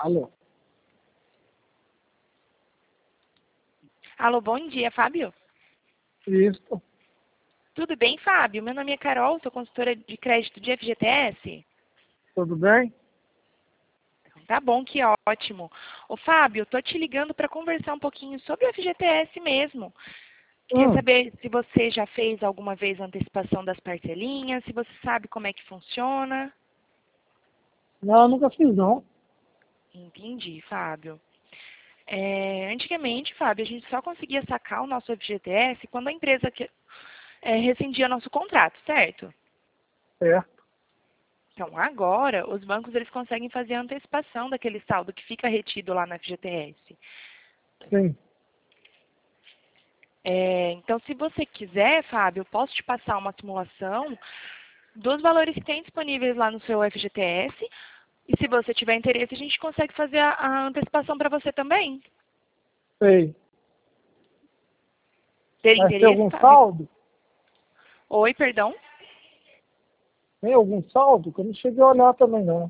Alô? Alô, bom dia, Fábio. Isso. Tudo bem, Fábio? Meu nome é Carol, sou consultora de crédito de FGTS. Tudo bem? Tá bom, que ótimo. Ô, Fábio, tô te ligando para conversar um pouquinho sobre o FGTS mesmo. Queria saber se você já fez alguma vez a antecipação das parcelinhas, se você sabe como é que funciona. Não, nunca fiz não. Entendi, Fábio. Antigamente, Fábio, a gente só conseguia sacar o nosso FGTS quando a empresa rescindia nosso contrato, certo? Certo. Então, agora, os bancos eles conseguem fazer a antecipação daquele saldo que fica retido lá no FGTS. Sim. Então, se você quiser, Fábio, eu posso te passar uma simulação dos valores que tem disponíveis lá no seu FGTS. E se você tiver interesse, a gente consegue fazer a antecipação para você também. Sei. Ter Mas tem interesse, algum Fábio? saldo? Oi, perdão? Tem algum saldo? Que eu não cheguei a olhar também não.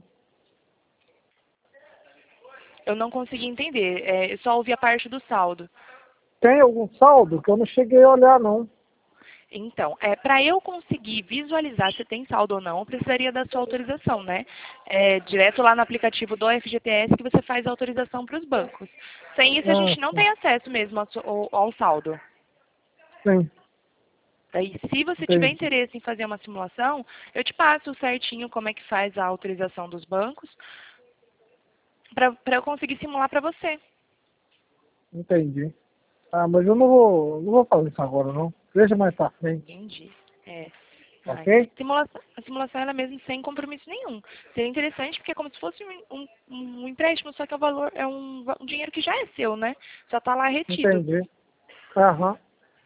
Eu não consegui entender. Eu só ouvi a parte do saldo. Tem algum saldo? Que eu não cheguei a olhar não. Então, para eu conseguir visualizar se tem saldo ou não, eu precisaria da sua autorização, né? Direto lá no aplicativo do FGTS que você faz a autorização para os bancos. Sem isso, a gente não Sim. tem acesso mesmo ao saldo. Sim. Daí, se você tiver Entendi. interesse em fazer uma simulação, eu te passo certinho como é que faz a autorização dos bancos para eu conseguir simular para você. Entendi. Ah, mas eu não vou fazer isso agora não. Deixa mais pra frente. Entendi. Ok? A simulação ela é mesmo sem compromisso nenhum. Seria interessante porque é como se fosse um empréstimo, só que o valor é um dinheiro que já é seu, né? Só está lá retido. Entendi. Aham.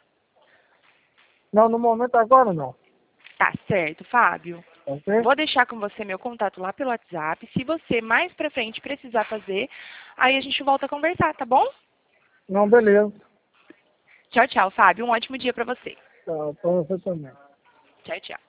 Não, no momento agora não. Tá certo, Fábio. Ok? Vou deixar com você meu contato lá pelo WhatsApp. Se você mais pra frente precisar fazer, aí a gente volta a conversar, tá bom? Não, beleza. Tchau, tchau, Fábio. Um ótimo dia pra você. Tá, pra você também. Tchau, tchau.